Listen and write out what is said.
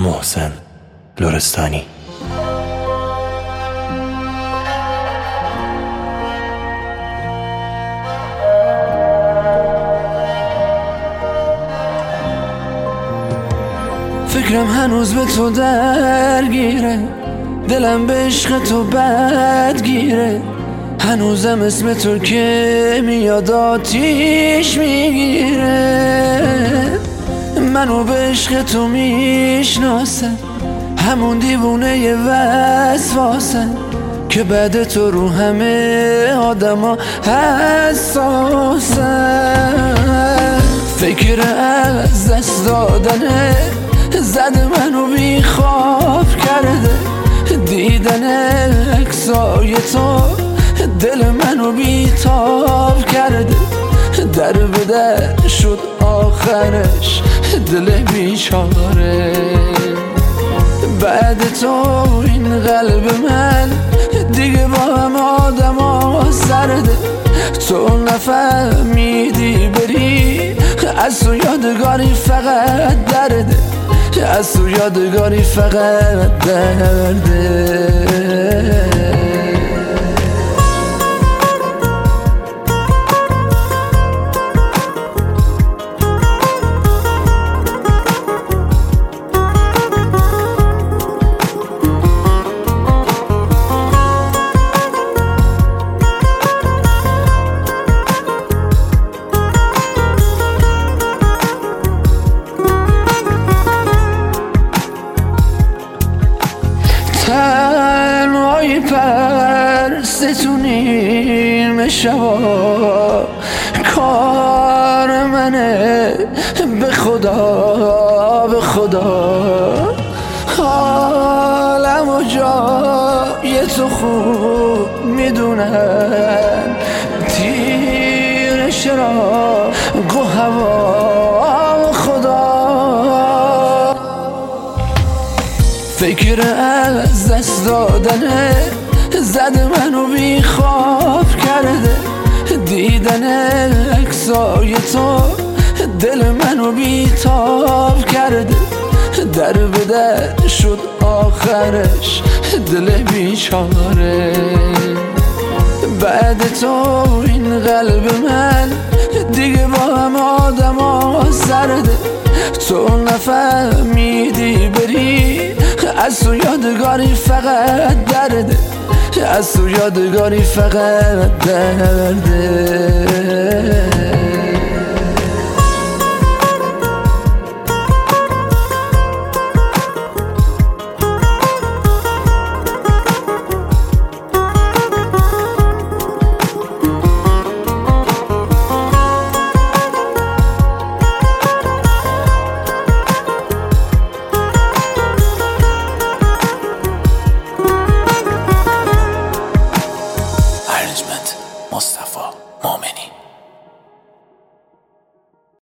محسن لرستانی. فکرم هنوز به تو درگیره، دلم به عشق تو بدگیره، هنوزم اسم تو که میاد آتیش میگیره. منو به عشق تو میشناسن، همون دیوونه وسواسن که بعد تو رو همه آدما حساسن. فکر از دست دادنه زده منو بی خواب کرده، دیدن عکسای تو دل منو بی تاب کرده. در به در شد آخرش دل بیچاره، بعد تو این قلب من دیگه با هم آدما سرده. تو نفهمیدی بری، از تو یادگاری فقط درده، از تو یادگاری فقط درده. تنهایی پرستونیم شبا، کار منه به خدا به خدا. حالم و جای تو خوب میدونم، تیر شراق و هوا خدا. فکر از دست دادنه زده منو بی خواب کرده، دیدن عکسای تو دل منو بی تاب کرده. در به در شد آخرش دل بیچاره، بعد تو این قلب من دیگه با هم آدما سرده. تو نفهمیدی بری، از تو یادگاری فقط درده، از تو یادگاری فقط درده.